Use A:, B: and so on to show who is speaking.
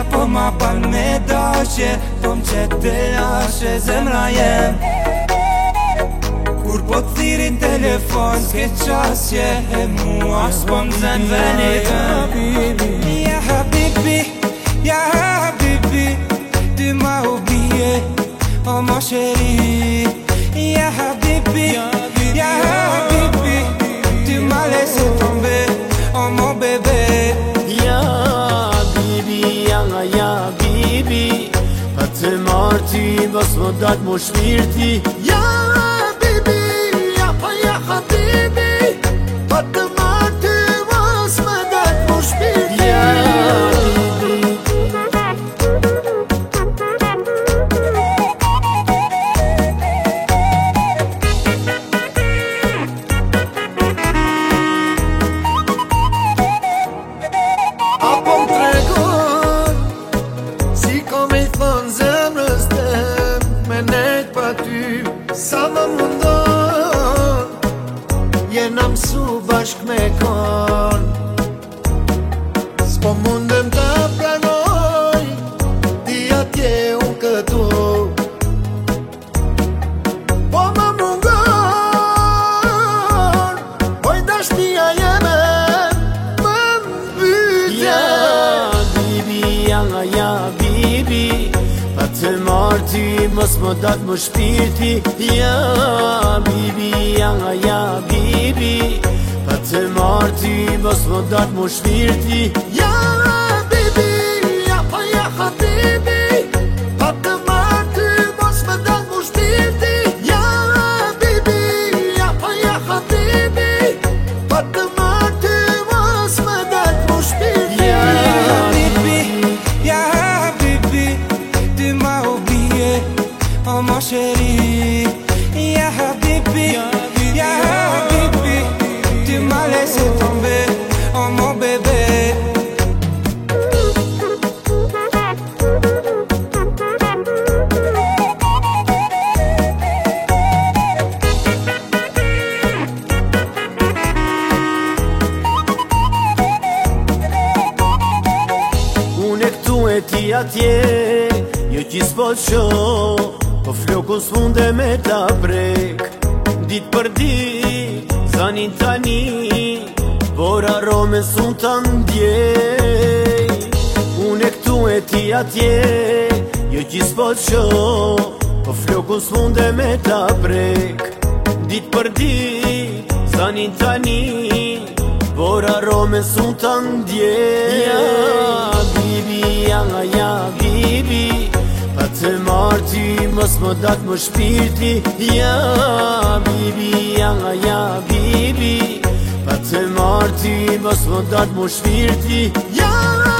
A: po ma pan me dashje, po m'qete lashe zemra jem. Kur po t'thirin telefon s'ke qasje, e mua s'po m'zen veni vën. Ja habibi, ja habibi, ty ma ubije, o ma sheri. Ja habibi, ja habibi, ty ma laisse tomber, o mon bébé.
B: Ja bibi, pa të marrë ty, mos më datë më shpirti. Ja bibi, ja habibi, pa të marrë ty, mos më datë më shpirti. Ja apo më tregon, si kom e thonë zemrës tem, me nejt pa ty, sa më mundon, jena mësu bashk me kon. S'po mundem ta pranoj, ti atje unë këtu, po më mungon, oj dashnia jeme, më mbytje. Ja bibi, pa të marrë ty, mos më datë më shpirti. Ja bibi, pa të marrë ty, mos më datë më shpirti. Ja bibi, ja habibi, pa të marrë ty, mos më datë më shpirti. Ja bibi, ja habibi, pa të marrë ty, mos më datë më shpirti.
A: Oh ma chérie, ya habibi, ya habibi, tu m'as laissé tomber, oh mon bébé.
B: Unë e këtu e ti atje, jo që s'po t'sho, po floku s'munde me ta prek. Dit për dit, zanin tani, por arome s'un ta ndjej. Unë e këtu e ti atje, jo që s'po t'sho, po floku s'munde me ta prek. Dit për dit, zanin tani, por arome s'un ta ndjej. Ja bibi, pa të marrë ty, mos më datë më shpirti. Ja bibi, pa të marrë ty, mos më datë më shpirti. Ja